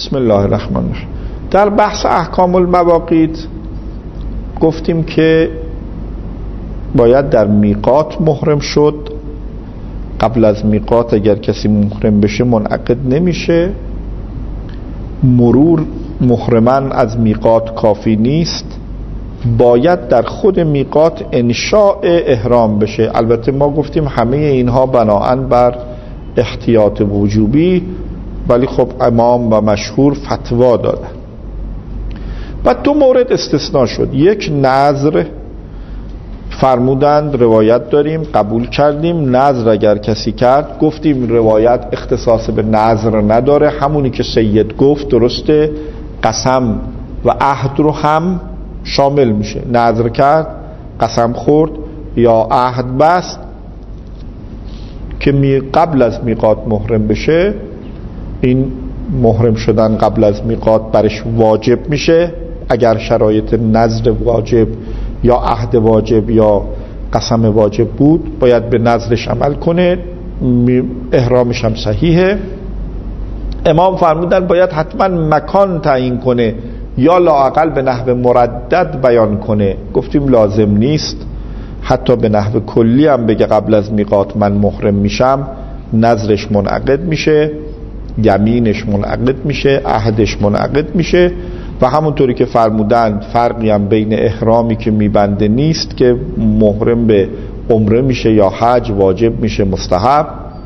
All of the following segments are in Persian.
بسم الله الرحمن الرحیم. در بحث احکام المواقیت گفتیم که باید در میقات محرم شد. قبل از میقات اگر کسی محرم بشه منعقد نمیشه. مرور محرما از میقات کافی نیست، باید در خود میقات انشاء احرام بشه. البته ما گفتیم همه اینها بناءن بر احتیاط وجوبی، ولی خب امام و مشهور فتوا دادن. بعد دو مورد استثناء شد. یک نذر فرمودند، روایت داریم قبول کردیم. نذر اگر کسی کرد گفتیم روایت اختصاص به نذر نداره، همونی که سید گفت درسته، قسم و عهد رو هم شامل میشه. نذر کرد، قسم خورد یا عهد بست که قبل از میقات محرم بشه، این محرم شدن قبل از میقات برش واجب میشه. اگر شرایط نذر واجب یا عهد واجب یا قسم واجب بود باید به نذرش عمل کنه، احرامش هم صحیحه. امام فرمودن باید حتما مکان تعیین کنه یا لااقل به نحو مردد بیان کنه. گفتیم لازم نیست، حتی به نحو کلی هم بگه قبل از میقات من محرم میشم، نذرش منعقد میشه، یمینش منعقد میشه، عهدش منعقد میشه. و همونطوری که فرمودند فرقی هم بین احرامی که میبنده نیست که محرم به عمره میشه یا حج، واجب میشه، مستحب.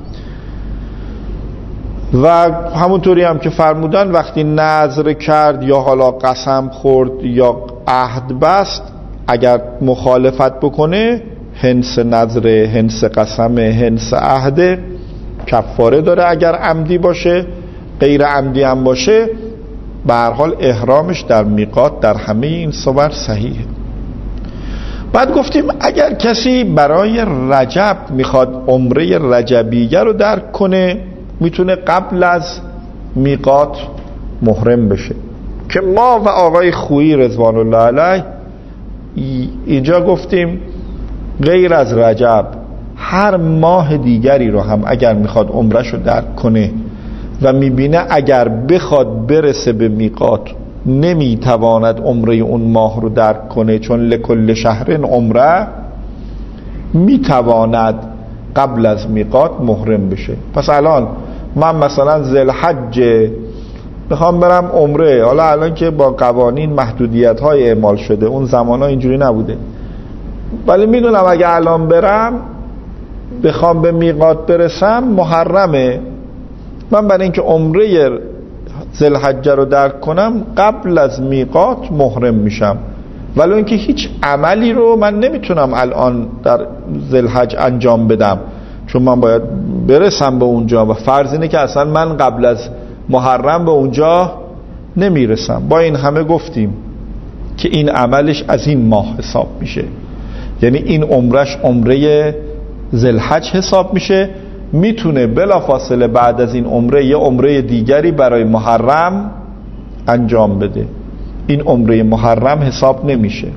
و همونطوری هم که فرمودن وقتی نذر کرد یا حالا قسم خورد یا عهد بست، اگر مخالفت بکنه هنس نذر، هنس قسم، هنس عهد کفاره داره. اگر عمدی باشه، غیر عمدی هم باشه، به هر حال احرامش در میقات در همه این صور صحیحه. بعد گفتیم اگر کسی برای رجب میخواد عمره رجبیه رو درک کنه، میتونه قبل از میقات محرم بشه. که ما و آقای خویی رضوان الله علیه اینجا گفتیم غیر از رجب هر ماه دیگری رو هم اگر میخواد عمرش رو درک کنه و میبینه اگر بخواد برسه به میقات نمیتواند عمره اون ماه رو درک کنه، چون لکل شهرن عمره، میتواند قبل از میقات محرم بشه. پس الان من مثلا ذوالحج بخوام برم عمره، حالا الان که با قوانین محدودیت های اعمال شده، اون زمان ها اینجوری نبوده، ولی میدونم اگه الان برم بخوام به میقات برسم محرمه، من برای اینکه عمره ذوالحج رو درک کنم قبل از میقات محرم میشم. ولی اینکه هیچ عملی رو من نمیتونم الان در ذوالحج انجام بدم، چون من باید برسم به اونجا و فرض اینه که اصلا من قبل از محرم به اونجا نمیرسم. با این همه گفتیم که این عملش از این ماه حساب میشه، یعنی این عمرش عمره ذوالحج حساب میشه. میتونه بلافاصله بعد از این عمره یه عمره دیگری برای محرم انجام بده، این عمره محرم حساب نمیشه.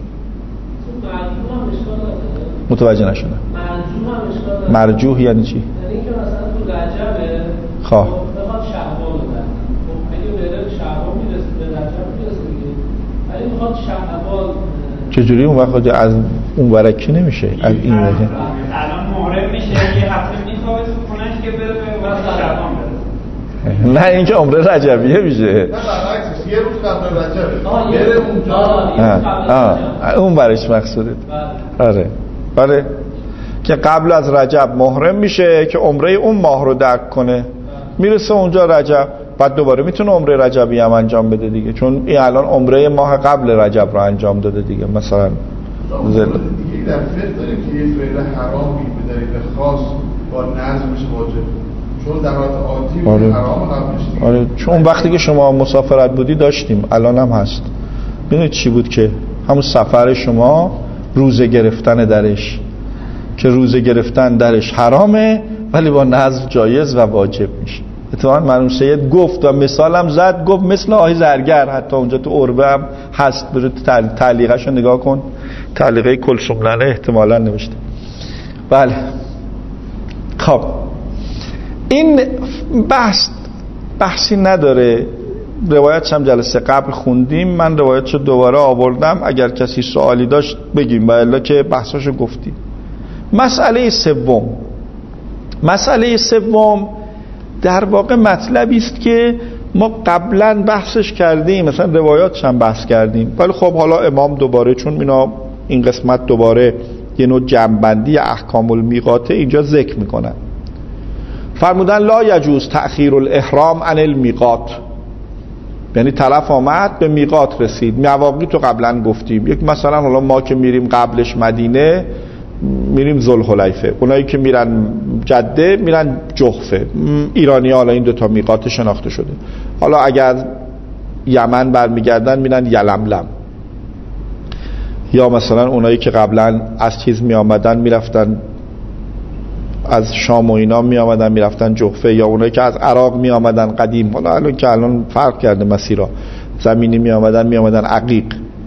متوجه نشدم. مرجوح یعنی چی؟ یعنی که مثلا تو رجبه خواه بخواد شعبان بدن، اگه بره شعبان میرسه به رجب میرسه دیگه، ولی میخواد شعبان چجوری اون وقت از اون ورکی نمیشه؟ از این وجه الان محرم میشه یه هفته میخواد تو خونش که بره به شعبان برسه. نه این که عمره رجبیه میشه. نه برعکسش، یه روز قبل رجبه بره اونجا. اون برش مقصوده. آره آره، که قبل از رجب محرم میشه که عمره اون ماه رو درک کنه، میرسه اونجا رجب، بعد دوباره میتونه عمره رجبی هم انجام بده دیگه، چون این الان عمره ماه قبل رجب رو انجام داده دیگه. مثلا دیگه در فقه داریم که یه فعل حرامی به دلیل خاص با نظمش واجب، چون در حالت عادی حرام قبلش دیگه. آره، چون وقتی که شما مسافرت بودی داشتیم، الان هم هست. ببینید چی بود که همون سفر شما روزه گرفتن درش، که روزه گرفتن درش حرامه ولی با نظم جایز و واجب میشه. اتفاقا مرحوم سید گفت و مثالم زد، گفت مثل آقای زرگر، حتی اونجا تو عربه هم هست، برو تعلیقش رو نگاه کن، تعلیقه کلثوملنه احتمالا نوشته. بله خب این بحثی نداره، روایتش هم جلسه قبل خوندیم، من روایتش رو دوباره آوردم، اگر کسی سوالی داشت بگیم و الا که بحثاشو گفتیم. مسئله سوم در واقع مطلبی است که ما قبلا بحثش کردیم، مثلا روایاتش هم بحث کردیم، ولی خب حالا امام دوباره، چون اینا این قسمت دوباره یه نوع جمع‌بندی احکام المیقات اینجا ذکر میکنن. فرمودن لا یجوز تأخیر الاحرام عن المیقات، یعنی طرف آمد به میقات رسید، مواقیت رو قبلا گفتیم. یک مثلا حالا ما که میریم قبلش مدینه میریم ذوالحلیفه، اونایی که میرن جده میرن جحفه، ایرانی حالا این دوتا میقات شناخته شده. حالا اگر یمن برمیگردن میرن یلملم، یا مثلا اونایی که قبلا از چیز میامدن میرفتن از شام و اینا میامدن میرفتن جحفه، یا اونایی که از عراق میامدن قدیم، حالا الان که الان فرق کرده مسیرها، زمینی میامدن عقیق.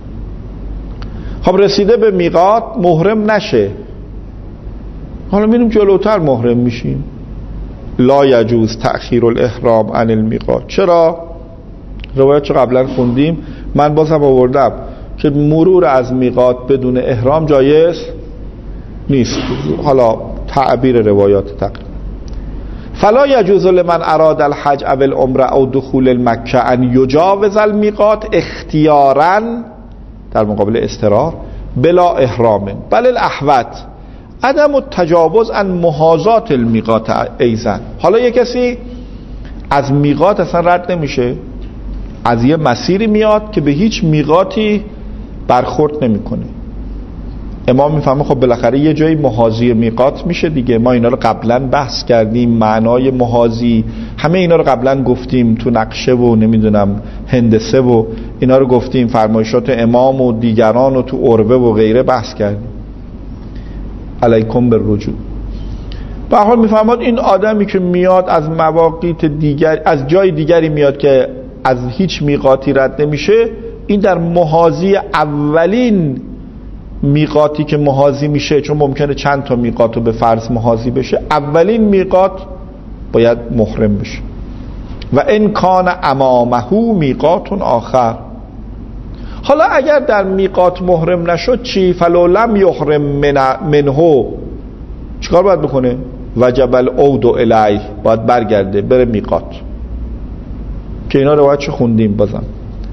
خب رسیده به میقات محرم نشه، حالا میریم جلوتر محرم میشیم. لا یجوز تأخیر الاحرام عن المیقات. چرا؟ روایت چه قبلا خوندیم، من بازم آوردم که مرور از میقات بدون احرام جایز نیست. حالا تعبیر روایات تقریبا. فلا یجوز لمن اراد الحج او العمره او دخول المکه ان یجاوز المیقات اختیارا، در مقابل اضطرار، بلا احرام، بل الاحوط عدم التجاوز عن محاذات المیقات ایضا. حالا یک کسی از میقات اصلا رد نمیشه، از یه مسیری میاد که به هیچ میقاتی برخورد نمیکنه. امام میفهمه خب بالاخره یه جایی محاذی میقات میشه دیگه. ما اینا رو قبلا بحث کردیم، معنای محاذی همه اینا رو قبلا گفتیم، تو نقشه و نمیدونم هندسه و اینا رو گفتیم، فرمایشات امام و دیگران و تو عروه و غیره بحث کردیم. علیکم بالرجوع. به هر حال میفهمد این آدمی که میاد از مواقیت دیگر، از جای دیگری میاد که از هیچ میقاتی رد نمیشه، این در محاذی اولین میقاتی که محاذی میشه، چون ممکنه چند تا میقات رو به فرض محاذی بشه، اولین میقات باید محرم بشه. و ان کان امامه میقات آخر. حالا اگر در میقات محرم نشد چی؟ فلو لم یحرم منه، چیکار باید بکنه؟ وجب العود الیه، باید برگرده بره میقات، که اینا روایتش خوندیم بازم.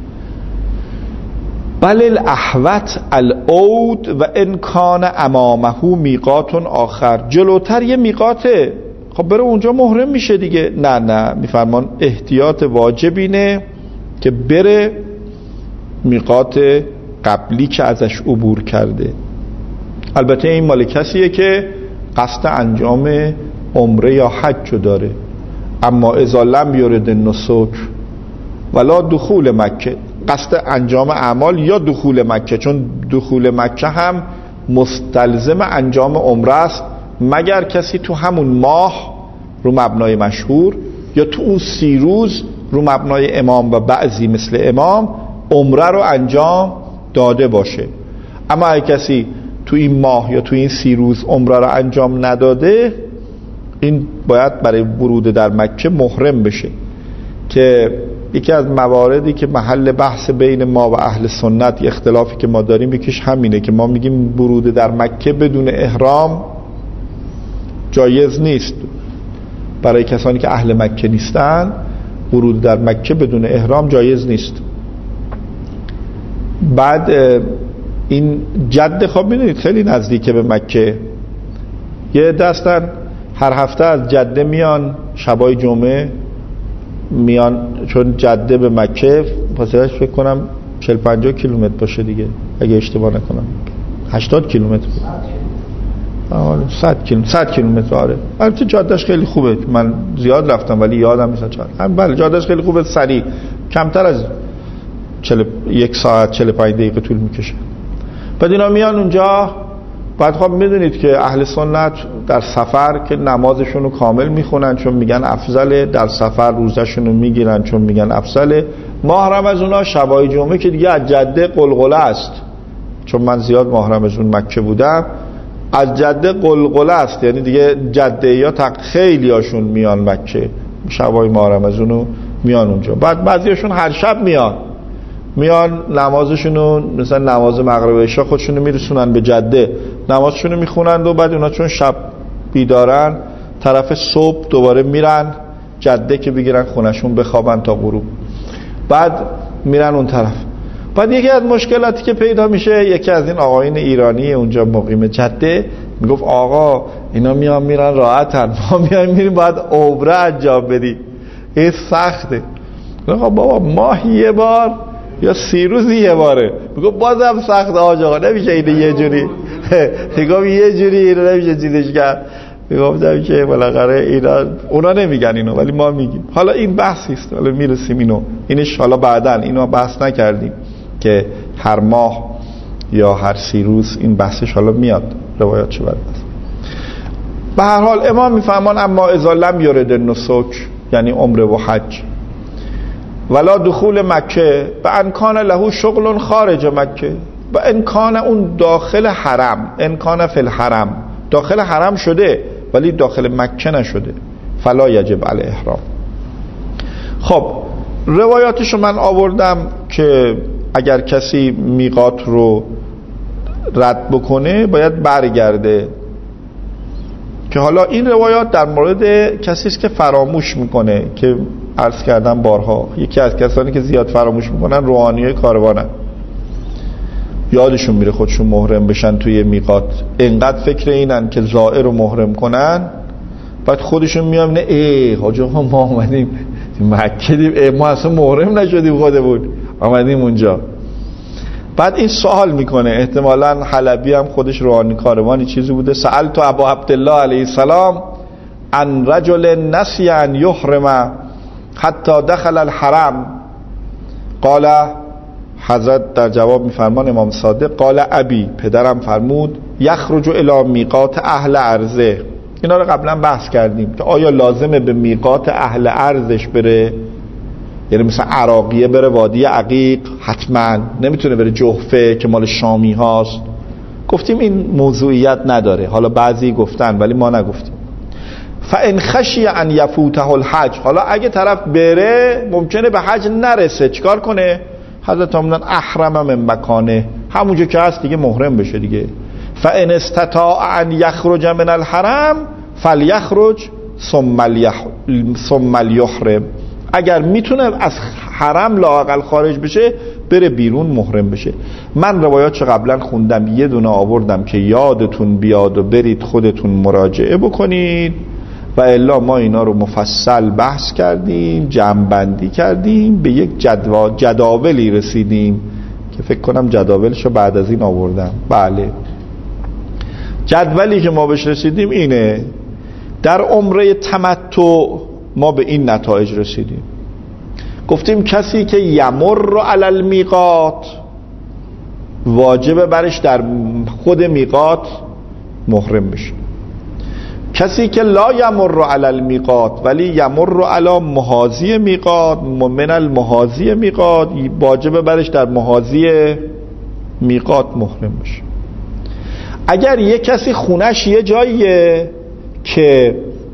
بل الاحوط العود و ان کان امامه میقات آخر. جلوتر یه میقاته، خب بره اونجا محرم میشه دیگه. نه میفرمان احتیاط واجب اینه که بره میقات قبلی که ازش عبور کرده. البته این مال کسیه که قصد انجام عمره یا حج داره. اما اذا لم یرد النسک ولا دخول مکه، قصد انجام اعمال یا دخول مکه، چون دخول مکه هم مستلزم انجام عمره است، مگر کسی تو همون ماه رو مبنای مشهور یا تو اون 30 روز رو مبنای امام و بعضی مثل امام عمره رو انجام داده باشه. اما اگه کسی تو این ماه یا تو این 30 روز عمره رو انجام نداده، این باید برای ورود در مکه محرم بشه. که یکی از مواردی که محل بحث بین ما و اهل سنت، اختلافی که ما داریم یکیش همینه که ما میگیم ورود در مکه بدون احرام جایز نیست. برای کسانی که اهل مکه نیستن ورود در مکه بدون احرام جایز نیست. بعد این جده خب میدونید خیلی نزدیکه به مکه، یه دستن هر هفته از جده میان، شبای جمعه میان، چون جده به مکه فاصلهش فکر کنم 40-50 کیلومتر باشه دیگه اگه اشتباه نکنم، 80 کیلومتر، 100 کیلومتر. آره البته جادهش خیلی خوبه، من زیاد رفتم ولی یادم نیست چقدر. بله جادهش خیلی خوبه، سریع، کمتر از 1 ساعت 45 دقیقه طول میکشه. بعد اینا میان اونجا. بعد خب میدونید که اهل سنت در سفر که نمازشون رو کامل میخونن چون میگن افضله، در سفر روزشون رو میگیرن چون میگن افضله. محرم از اونا شبای جمعه که دیگه از جده قلقله است، چون من زیاد محرم از اون مکه بودم، از جده قلقله است، یعنی دیگه جده یا خیلی هاشون میان مکه شبای محرم از اونو میان اونجا. بعد بعضیاشون هر شب میان نمازشونو مثلا نماز مغرب و عشا خودشونو میرسونن به جده، نمازشونو میخونن و بعد اونا چون شب بیدارن طرف صبح دوباره میرن جده که بگیرن خونشون بخوابن تا غروب، بعد میرن اون طرف. بعد یکی از مشکلاتی که پیدا میشه، یکی از این آقایون ایرانی اونجا مقیم جده میگفت آقا اینا میرن راحتن، ما میریم باید عمره انجام بدیم، این سخته. آقا بابا ماهی یه بار یا 30 روز یه باره، میگفت بازم سخته آقا، نمیشه اینو یه جوری میگم یه جوری اینو نمیشه چیزش کرد. میگفتم که بالاخره اونا نمیگن اینو ولی ما میگیم. حالا این بحثی است، حالا میرسیم اینش حالا بعدن، اینو بحث نکردیم که هر ماه یا هر 30 روز این بحثش حالا میاد روایات چه برد. به هر حال امام میفهمان اما اذا لم یرد النسک یعنی عمره و حج ولا دخول مکه و انکان له شغل خارج مکه و انکان اون داخل حرم، انکان فی الحرم داخل حرم شده ولی داخل مکه نشده، فلا یجب علی احرام. خب روایاتشو من آوردم که اگر کسی میقات رو رد بکنه باید برگرده، که حالا این روایات در مورد کسی است که فراموش میکنه، که عرض کردم بارها یکی از کسانی که زیاد فراموش میکنن روحانیای کاروانن، یادشون میره خودشون محرم بشن توی میقات، انقدر فکر اینن که زائر رو محرم کنن، بعد خودشون میان ای حاج آقا ما اومدیم مکه دیم، ما اصلا محرم نشدیم خودمون اومدیم اونجا. بعد این سوال میکنه، احتمالاً حلبی هم خودش روحانی کاروانی چیزی بوده، سألت ابا عبدالله علیه السلام عن رجل نسی ان یحرم حتی دخل الحرم، قال حضرت در جواب میفرمان امام صادق قال ابی، پدرم فرمود یخرج الی میقات اهل ارضه. اینا رو قبلا بحث کردیم که آیا لازمه به میقات اهل ارضش بره، یعنی مثلا عراقیه بره وادی عقیق، حتما نمیتونه بره جحفه که مال شامی هاست. گفتیم این موضوعیت نداره، حالا بعضی گفتن ولی ما نگفتیم. فان خشی ان یفوته الحج، حالا اگه طرف بره ممکنه به حج نرسه، چیکار کنه؟ حضرت فرمودن احرم من مکانه، همونجا که هست دیگه محرم بشه دیگه. فان استطاع ان یخرج من الحرم فلیخرج ثم لیحرم، اگر میتونه از حرم لااقل خارج بشه بره بیرون محرم بشه. من روایاتشو قبلا خوندم، یه دونه آوردم که یادتون بیاد و برید خودتون مراجعه بکنید، و الا ما اینا رو مفصل بحث کردیم، جمع‌بندی کردیم، به یک جداولی رسیدیم که فکر کنم جداولشو بعد از این آوردم. بله جدولی که ما بهش رسیدیم اینه، در عمره تمتع ما به این نتایج رسیدیم. گفتیم کسی که یمر علی المیقات واجبه برش در خود میقات محرم بشه، کسی که لا یمر علی المیقات ولی یمر علی محاذی میقات، من المحاذی میقات، واجبه برش در محاذی میقات محرم بشه. اگر یک کسی خونش یه جاییه که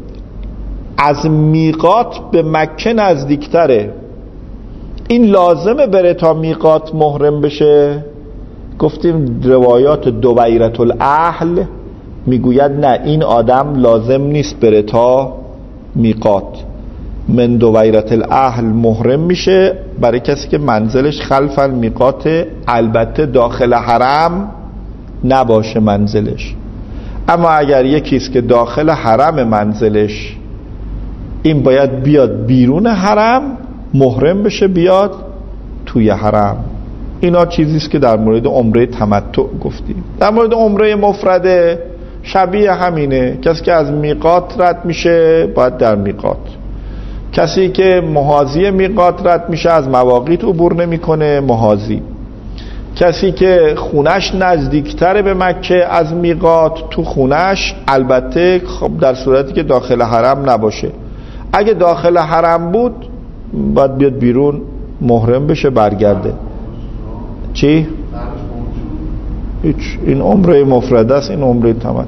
از میقات به مکه نزدیکتره، این لازمه بره تا میقات محرم بشه؟ گفتیم روایات دویرة الاهل میگوید نه، این آدم لازم نیست بره تا میقات، من دویرة الاهل محرم میشه برای کسی که منزلش خلف المیقات، البته داخل حرم نباشه منزلش. اما اگر یکیست که داخل حرم منزلش، این باید بیاد بیرون حرم محرم بشه بیاد توی حرم. اینا چیزیست که در مورد عمره تمتع گفتیم. در مورد عمره مفرده شبیه همینه، کسی که از میقات رد میشه باید در میقات، کسی که محاذی میقات رد میشه از مواقیت عبور نمیکنه محاذی، کسی که خونش نزدیکتره به مکه از میقات تو خونش، البته خب در صورتی که داخل حرم نباشه. اگه داخل حرم بود باید بیاد بیرون محرم بشه برگرده. چی؟ هیچ، این عمره مفرده است، این عمره تمتع.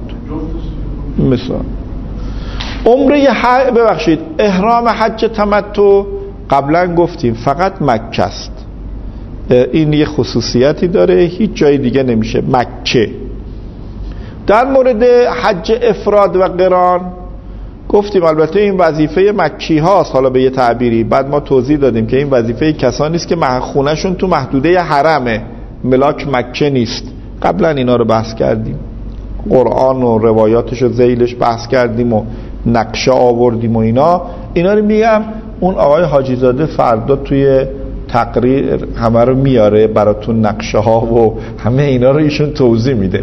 مثلا عمره ببخشید احرام حج تمتع قبلا گفتیم فقط مکه است، این یه خصوصیتی داره، هیچ جای دیگه نمیشه، مکه. در مورد حج افراد و قران گفتیم البته این وظیفه مکی هاست، حالا به یه تعبیری بعد ما توضیح دادیم که این وظیفه کسانی است که خونه‌شون تو محدوده حرمه، ملاک مکه نیست. قبلا اینا رو بحث کردیم، قرآن و روایاتش و ذیلش بحث کردیم و نقشه آوردیم و اینا رو میگم اون آقای حاجی زاده فردا توی تقریر همه رو میاره براتون، نقشه ها و همه اینا رو ایشون توضیح میده.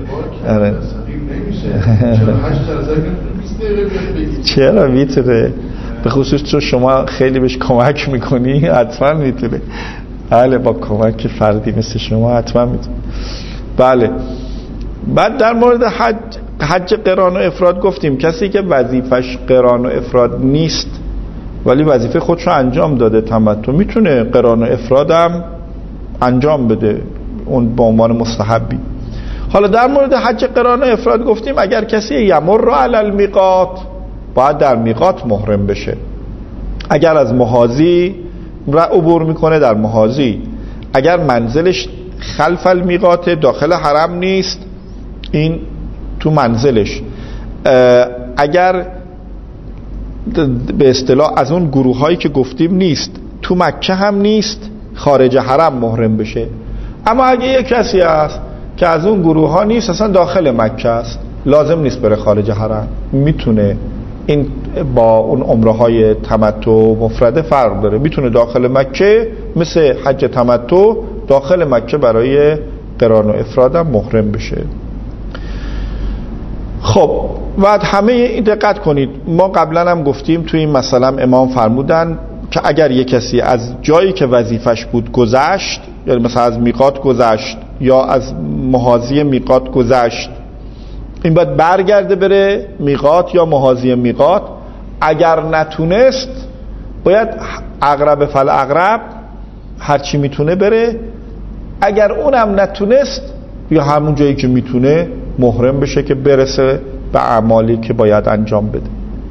چرا میتونه، به خصوص چون شما خیلی بهش کمک میکنی حتما میتونه. بله با کمک فردی مثل شما حتما میتونه. بله. بعد در مورد حج قران و افراد گفتیم کسی که وظیفش قران و افراد نیست ولی وظیفه خودشو انجام داده تمتع، میتونه قران و افرادم انجام بده، اون به عنوان مستحبی. حالا در مورد حج قران و افراد گفتیم اگر کسی یمر علی المیقات باید در میقات محرم بشه، اگر از محاذی عبور میکنه در محاذی، اگر منزلش خلف المیقات داخل حرم نیست این تو منزلش، اگر به اصطلاح از اون گروه هایی که گفتیم نیست، تو مکه هم نیست، خارج حرم محرم بشه. اما اگه یک کسی هست که از اون گروه ها نیست، اصلا داخل مکه است، لازم نیست بره خارج حرم، میتونه. این با اون عمره های تمتع مفرده فرق داره، میتونه داخل مکه مثل حج تمتع داخل مکه برای قران و افراد هم محرم بشه. خب بعد همه دقت کنید، ما قبلا هم گفتیم توی این مثلا امام فرمودن که اگر یک کسی از جایی که وظیفش بود گذشت، یعنی مثلا از میقات گذشت یا از محاذی میقات گذشت، این باید برگرده بره میقات یا محاذی میقات. اگر نتونست باید اقرب فالاقرب هرچی میتونه بره، اگر اونم نتونست یا همون جایی که میتونه محرم بشه که برسه به اعمالی که باید انجام بده.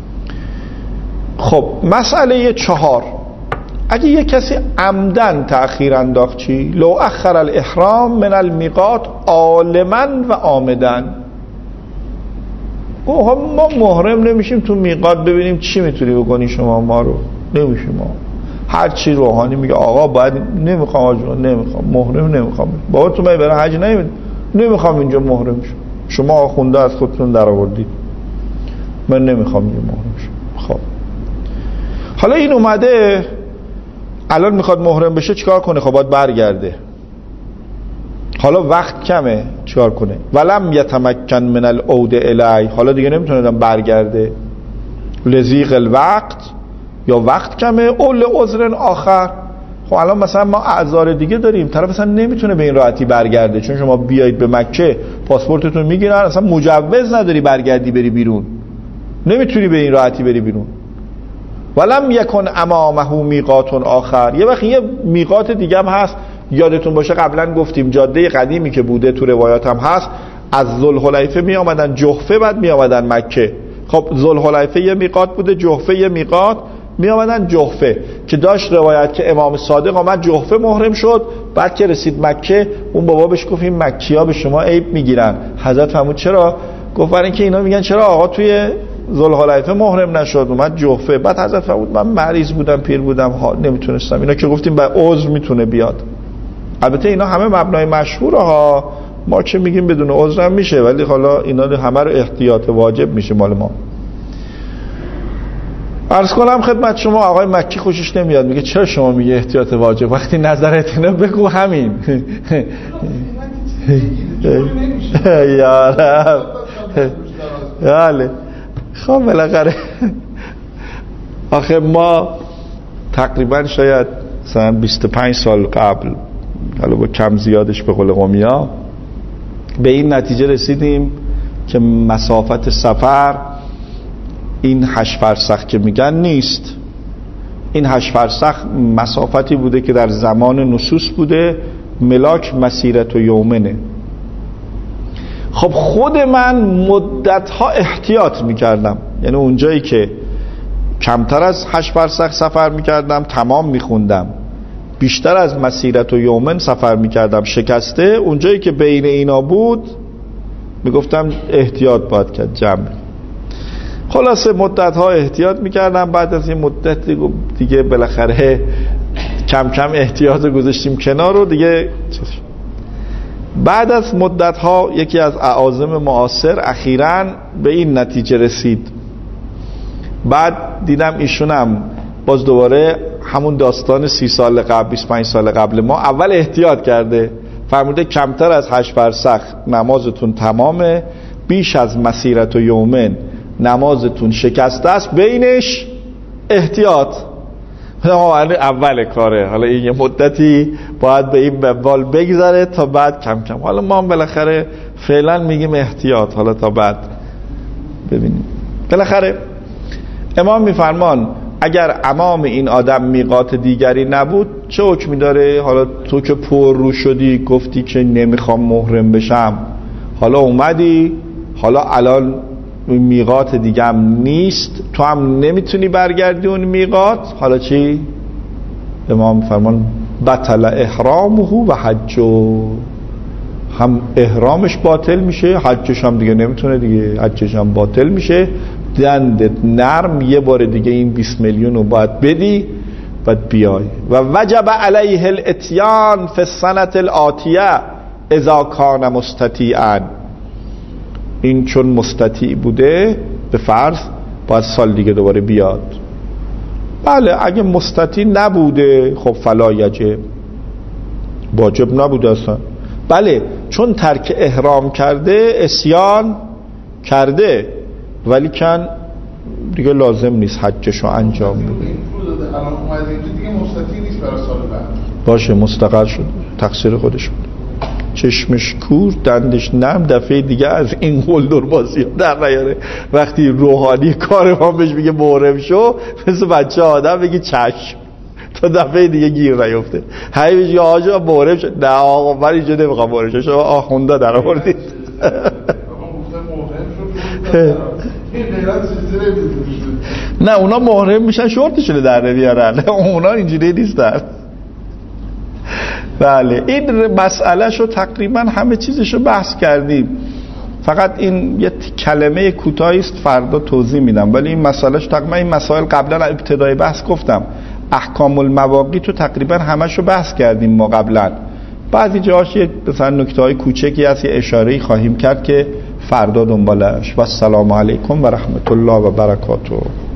خب مسئله 4، اگه یک کسی عمدن تأخیر انداخت چی؟ لو اخر الاحرام من المیقات عالما و عامدن. ما محرم نمیشیم تو میقات ببینیم چی میتونی بکنی شما، ما رو نمیشیم، ما هر چی روحانی میگه آقا باید، نمیخوام آجا، نمیخوام محرم، نمیخوام بابا تو من برای حج نمیخوام اینجا محرم شم، شما آخونده از خودتون در آوردید، من نمیخوام اینجا محرم شم. خب حالا این اومده الان میخواد محرم بشه، چیکار کنه؟ خب باید برگرده، حالا وقت کمه، چیکار کنه؟ ولم یتمکن من العود الی، حالا دیگه نمیتونه برگرده، لزیق الوقت، یا وقت کمه، او لعذر آخر. خب الان مثلا ما اعذار دیگه داریم، طرف اصلا نمیتونه به این راحتی برگرده، چون شما بیایید به مکه پاسپورتتون میگیرن، اصلا مجوز نداری برگردی بری بیرون، نمیتونی به این راحتی بری بیرون. ولم یکن امامه میقات آخر، یه وقت یه میقات دیگه هم هست، یادتون باشه قبلا گفتیم جاده قدیمی که بوده تو روایات هم هست، از ذوالحلیفه می آمدن جحفه بعد می آمدن مکه. خب ذوالحلیفه یه میقات بوده، جحفه یه میقات، می آمدن جحفه که داشت روایت که امام صادق آمد جحفه محرم شد، بعد که رسید مکه اون بابا بهش گفت این مکی‌ها به شما عیب میگیرن. حضرت فرمود چرا؟ گفت برای اینکه اینا میگن چرا آقا توی ذوالحلیفه محرم نشد اومد جحفه. بعد حضرت فرمود من مریض بودم، پیر بودم، نمیتونستم. اینا که گفتیم به عذر میتونه بیاد. البته اینا همه مبنای مشهوره ها، ما چه میگیم بدون عذر هم میشه، ولی حالا اینا همه رو احتیاط واجب میشه مال ما. عرض کنم خدمت شما آقای مکی خوشش نمیاد، میگه چرا شما میگه احتیاط واجب وقتی نظرت اینه بگو همین. یا رب. بله خب بالاخره آخه ما تقریبا شاید مثلا 25 سال قبل، حالا با کم زیادش به قول قومیا، به این نتیجه رسیدیم که مسافت سفر این 8 فرسخ که میگن نیست. این 8 فرسخ مسافتی بوده که در زمان نصوص بوده، ملاک مسیرت و یومنه. خب خود من مدتها احتیاط میکردم، یعنی اونجایی که کمتر از 8 فرسخ سفر میکردم تمام میخوندم، بیشتر از مسیرت و یومن سفر میکردم شکسته. اونجایی که بین اینا بود میگفتم احتیاط باید کرد، جمع. خلاصه مدت ها احتیاط میکردم. بعد از این مدت دیگه بالاخره کم کم احتیاط گذاشتیم کنار و دیگه بعد از مدت ها یکی از اعاظم معاصر اخیراً به این نتیجه رسید. بعد دیدم ایشونم باز دوباره همون داستان 30 سال قبل 25 سال قبل ما، اول احتیاط کرده، فرموده کمتر از 8 فرسخ نمازتون تمامه، بیش از مسیرت و یومن نمازتون شکسته است، بینش احتیاط. اول کاره، حالا این یه مدتی باید به این منوال بگذره تا بعد کم کم. حالا ما هم بالاخره فعلا میگیم احتیاط، حالا تا بعد ببینیم. بالاخره امام میفرمان اگر امام این آدم میقات دیگری نبود چه حکمی داره؟ حالا تو که پر رو شدی گفتی که نمیخوام محرم بشم، حالا اومدی، حالا الان میقات دیگه هم نیست، تو هم نمیتونی برگردی اون میقات، حالا چی؟ امام فرمان بطل احرامه و حجو، هم احرامش باطل میشه، حجش هم دیگه نمیتونه دیگه، حجش هم باطل میشه. دندت نرم، یه بار دیگه این 20 میلیون رو باید بدی بعد بیای. و وجب علیه الاتیان فی السنة الآتیه اذا کان مستطیعا، این چون مستطیع بوده به فرض باید سال دیگه دوباره بیاد. بله اگه مستطیع نبوده خب فلا یجب، واجب نبوده اصلا. بله چون ترک احرام کرده، اسیان کرده، ولی کن دیگه لازم نیست حجشو انجام بده. الان اومده اینجا دیگه مستطیع نیست برای سال بعد، باشه مستقر شد، تقصیر خودش بود، چشمش کور دندش نرم، دفعه دیگه از این قلدر بازی در نیاره. وقتی روحانی کار ما بهش میگه محرم شو، مثل بچه آدم بگی چشم، تا دفعه دیگه گیر نیفته. هی بهش یا آجا محرم شو، نه آقا من اینجا نمیخوام محرم شو، شما آخونده در آوردید. نه اونا محرم میشن شورتشونه در نمیارن، اونا اینجوری نیستن. بله این مسئله شو تقریبا همه چیزشو بحث کردیم، فقط این یه کلمه کوتاهی است فردا توضیح میدم. ولی این مسئلهش تقریبا، این مسائل قبلا ابتدای بحث گفتم، احکام المواقیت تو تقریبا همشو بحث کردیم ما قبلا. بعضی جاهاش مثلا نکته‌های کوچکی هست، یه اشاره‌ای خواهیم کرد که فردا دنبالش. و السلام علیکم و رحمت الله و برکاته.